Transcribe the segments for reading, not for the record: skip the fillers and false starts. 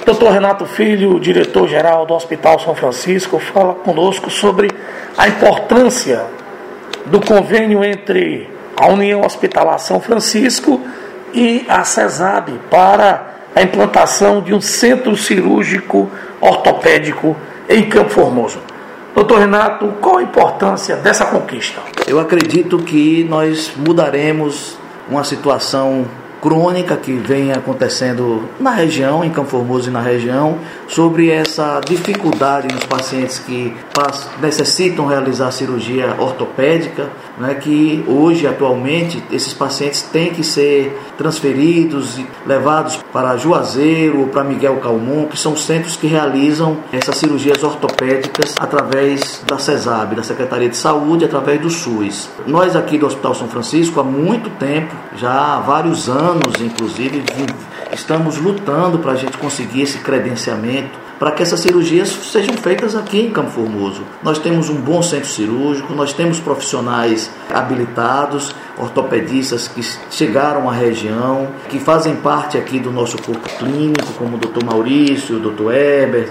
Dr. Renato Filho, diretor-geral do Hospital São Francisco, fala conosco sobre a importância do convênio entre a União Hospitalar São Francisco e a CESAB para a implantação de um centro cirúrgico ortopédico em Campo Formoso. Doutor Renato, qual a importância dessa conquista? Eu acredito que nós mudaremos uma situação crônica que vem acontecendo na região, em Campo Formoso e na região, sobre essa dificuldade nos pacientes que necessitam realizar cirurgia ortopédica, né, que hoje, atualmente, esses pacientes têm que ser transferidos e levados para Juazeiro ou para Miguel Calmon, que são centros que realizam essas cirurgias ortopédicas através da CESAB, da Secretaria de Saúde, através do SUS. Nós aqui do Hospital São Francisco, há muito tempo, já há vários anos, inclusive, estamos lutando para a gente conseguir esse credenciamento, para que essas cirurgias sejam feitas aqui em Campo Formoso. Nós temos um bom centro cirúrgico, nós temos profissionais habilitados, ortopedistas que chegaram à região, que fazem parte aqui do nosso corpo clínico, como o Dr. Maurício, o Dr. Herbert,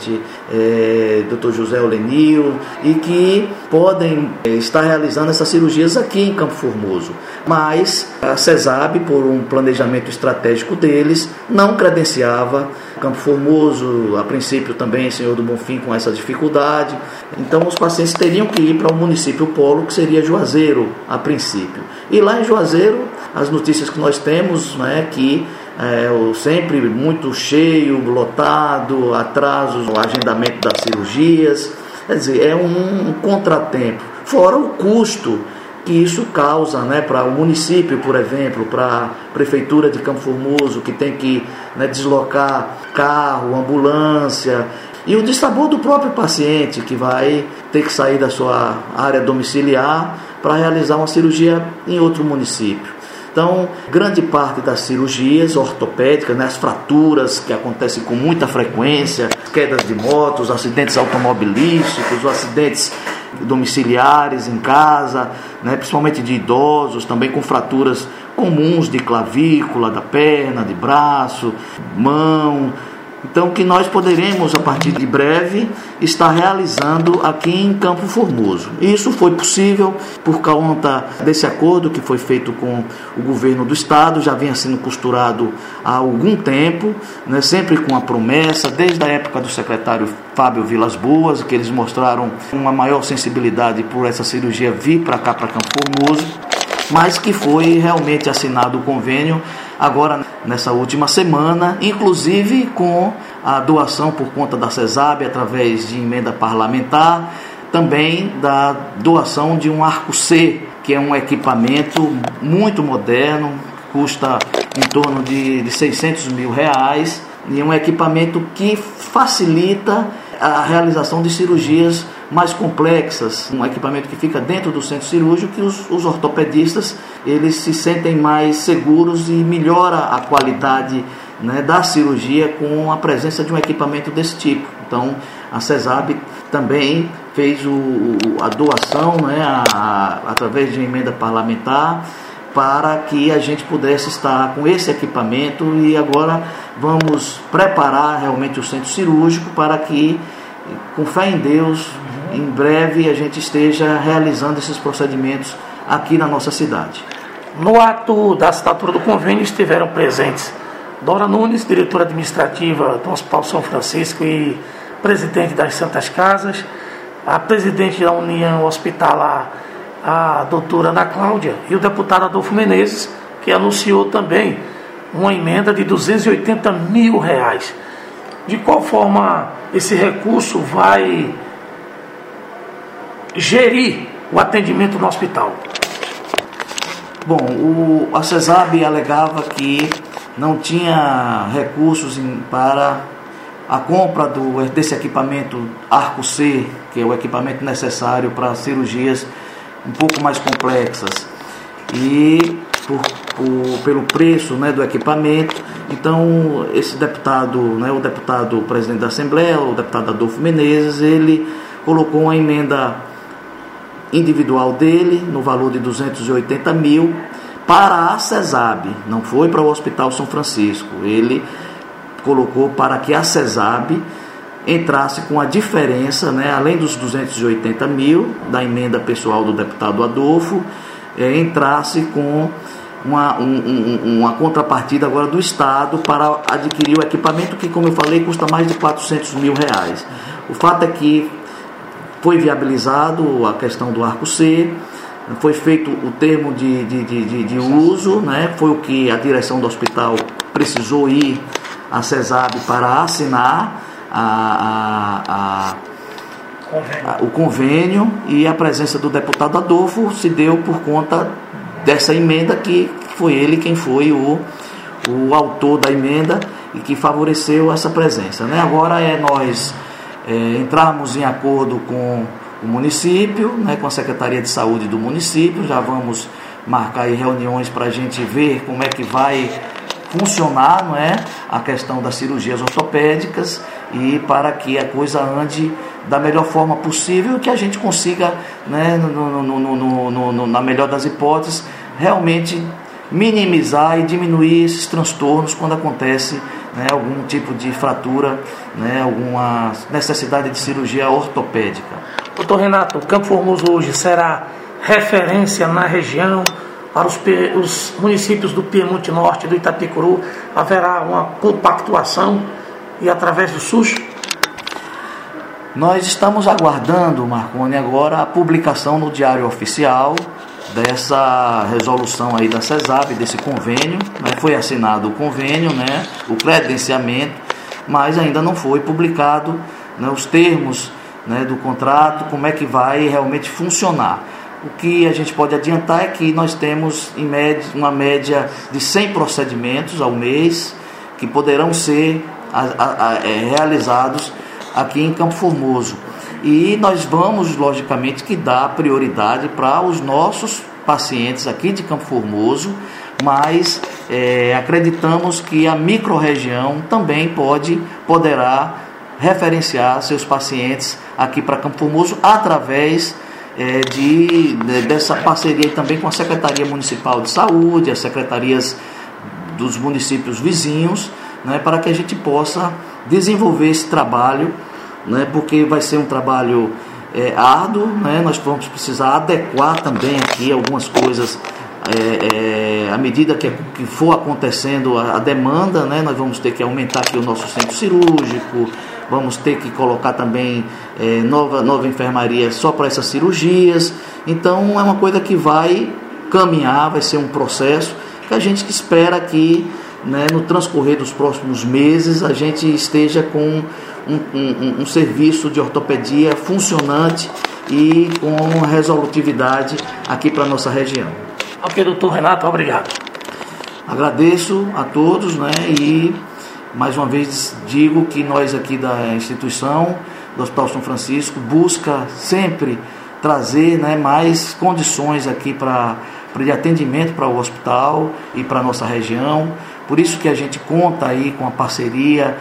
Dr. José Olenil, e que podem estar realizando essas cirurgias aqui em Campo Formoso. Mas a CESAB, por um planejamento estratégico deles, não credenciava Campo Formoso, a princípio também Senhor do Bonfim com essa dificuldade. Então os pacientes teriam que ir para o município polo, que seria Juazeiro, a princípio. E lá em Juazeiro, as notícias que nós temos, né, que sempre muito cheio, lotado, atrasos no agendamento das cirurgias. Quer dizer, é um contratempo. Fora o custo que isso causa, né, para o município, por exemplo, para a Prefeitura de Campo Formoso, que tem que, né, deslocar carro, ambulância, e o dissabor do próprio paciente, que vai ter que sair da sua área domiciliar para realizar uma cirurgia em outro município. Então, grande parte das cirurgias ortopédicas, né, as fraturas que acontecem com muita frequência, quedas de motos, acidentes automobilísticos, os acidentes domiciliares em casa, né, principalmente de idosos, também com fraturas comuns de clavícula, da perna, de braço, mão. Então, que nós poderemos, a partir de breve, estar realizando aqui em Campo Formoso. Isso foi possível por conta desse acordo que foi feito com o governo do estado, já vinha sendo costurado há algum tempo, né, sempre com a promessa, desde a época do secretário Fábio Vilas Boas, que eles mostraram uma maior sensibilidade por essa cirurgia vir para cá, para Campo Formoso, mas que foi realmente assinado o convênio agora nessa última semana, inclusive com a doação por conta da CESAB, através de emenda parlamentar, também da doação de um Arco-C, que é um equipamento muito moderno, custa em torno de R$600 mil, e é um equipamento que facilita a realização de cirurgias mais complexas, um equipamento que fica dentro do centro cirúrgico, que os ortopedistas eles se sentem mais seguros e melhora a qualidade, né, da cirurgia com a presença de um equipamento desse tipo. Então a CESAB também fez a doação, né, através de emenda parlamentar, para que a gente pudesse estar com esse equipamento, e agora vamos preparar realmente o centro cirúrgico para que, com fé em Deus, em breve a gente esteja realizando esses procedimentos aqui na nossa cidade. No ato da assinatura do convênio estiveram presentes Dora Nunes, diretora administrativa do Hospital São Francisco e presidente das Santas Casas, a presidente da União Hospitalar, a doutora Ana Cláudia, e o deputado Adolfo Menezes, que anunciou também uma emenda de R$280 mil. De qual forma esse recurso vai gerir o atendimento no hospital? Bom, a CESAB alegava que não tinha recursos para a compra desse equipamento Arco-C, que é o equipamento necessário para cirurgias um pouco mais complexas, e pelo preço, né, do equipamento. Então esse deputado, né, o deputado presidente da Assembleia, o deputado Adolfo Menezes, ele colocou uma emenda individual dele no valor de R$280 mil para a CESAB, não foi para o Hospital São Francisco. Ele colocou para que a CESAB entrasse com a diferença, né, além dos 280 mil da emenda pessoal do deputado Adolfo, entrasse com uma contrapartida agora do Estado para adquirir o equipamento que, como eu falei, custa mais de 400 mil reais. O fato é que foi viabilizado a questão do arco C, foi feito o termo de uso, né, foi o que a direção do hospital precisou ir à CESAB para assinar o convênio, e a presença do deputado Adolfo se deu por conta dessa emenda, que foi ele quem foi o autor da emenda e que favoreceu essa presença, né? Agora nós entrarmos em acordo com o município, né, com a Secretaria de Saúde do município, já vamos marcar aí reuniões para a gente ver como é que vai funcionar, não é, a questão das cirurgias ortopédicas, e para que a coisa ande da melhor forma possível, que a gente consiga, né, na melhor das hipóteses, realmente minimizar e diminuir esses transtornos quando acontece, né, algum tipo de fratura, né, alguma necessidade de cirurgia ortopédica. Doutor Renato, o Campo Formoso hoje será referência na região para os municípios do Piemonte Norte e do Itapicuru? Haverá uma compactuação e através do SUS? Nós estamos aguardando, Marconi, agora a publicação no Diário Oficial dessa resolução aí da CESAB, desse convênio, né? Foi assinado o convênio, né, o credenciamento, mas ainda não foi publicado, né, os termos, né, do contrato, como é que vai realmente funcionar. O que a gente pode adiantar é que nós temos em média, uma média de 100 procedimentos ao mês que poderão ser realizados aqui em Campo Formoso. E nós vamos, logicamente, que dar prioridade para os nossos pacientes aqui de Campo Formoso, mas acreditamos que a microrregião também poderá referenciar seus pacientes aqui para Campo Formoso através dessa parceria também com a Secretaria Municipal de Saúde, as secretarias dos municípios vizinhos, né, para que a gente possa desenvolver esse trabalho, né, porque vai ser um trabalho árduo, né, nós vamos precisar adequar também aqui algumas coisas à medida que for acontecendo a demanda, né, nós vamos ter que aumentar aqui o nosso centro cirúrgico, vamos ter que colocar também nova enfermaria só para essas cirurgias. Então é uma coisa que vai caminhar, vai ser um processo que a gente espera que, né, no transcorrer dos próximos meses a gente esteja com um serviço de ortopedia funcionante e com resolutividade aqui para a nossa região. Ok, doutor Renato, obrigado. Agradeço a todos, né, e mais uma vez digo que nós aqui da instituição do Hospital São Francisco busca sempre trazer, né, mais condições aqui de atendimento para o hospital e para a nossa região. Por isso que a gente conta aí com a parceria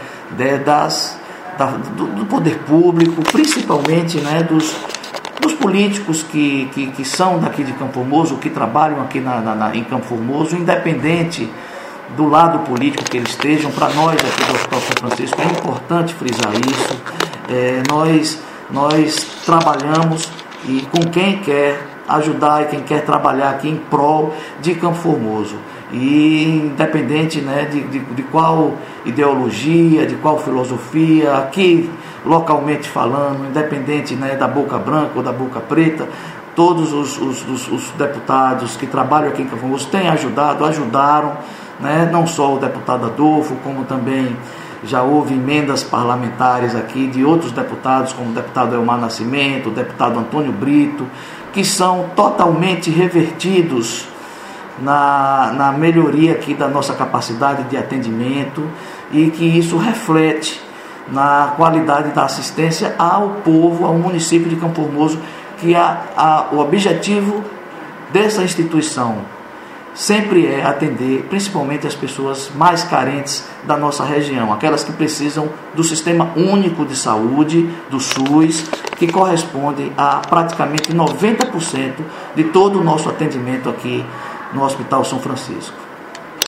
do poder público, principalmente, né, dos políticos que são daqui de Campo Formoso, que trabalham aqui em Campo Formoso, independente do lado político que eles estejam. Para nós aqui do Hospital São Francisco é importante frisar isso. Nós trabalhamos e com quem quer ajudar e quem quer trabalhar aqui em prol de Campo Formoso. E independente, né, de qual ideologia, de qual filosofia, aqui localmente falando, independente, né, da boca branca ou da boca preta, todos os deputados que trabalham aqui em Campo Formoso têm ajudaram, né, não só o deputado Adolfo, como também já houve emendas parlamentares aqui de outros deputados, como o deputado Elmar Nascimento, o deputado Antônio Brito, que são totalmente revertidos na melhoria aqui da nossa capacidade de atendimento, e que isso reflete na qualidade da assistência ao povo, ao município de Campo Formoso, que o objetivo dessa instituição sempre é atender principalmente as pessoas mais carentes da nossa região, aquelas que precisam do Sistema Único de Saúde, do SUS, que corresponde a praticamente 90% de todo o nosso atendimento aqui no Hospital São Francisco.